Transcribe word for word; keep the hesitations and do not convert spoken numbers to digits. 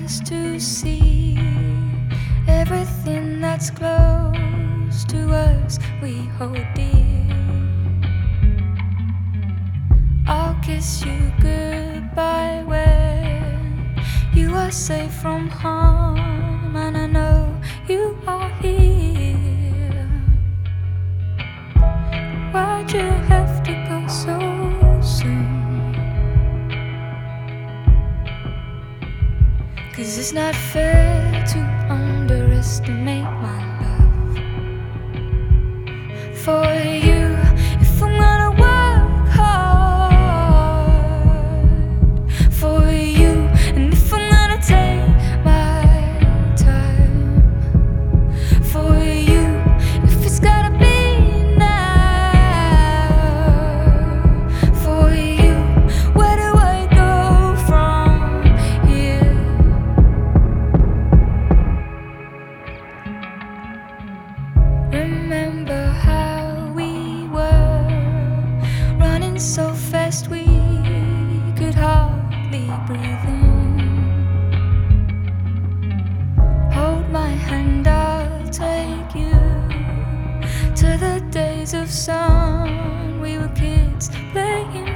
eyes to see everything that's close to us we hold dear. I'll kiss you goodbye when you are safe from harm, and I know you are here. Why'd you have to go so soon? 'Cause it's not fair to underestimate my love for you. If I'm gonna work hard for you, and if I'm gonna take my time for you, if it's gotta be now for you, where do I go from here? Remember how we were running so fast we could hardly breathe in. Hold my hand, I'll take you to the days of sun. We were kids playing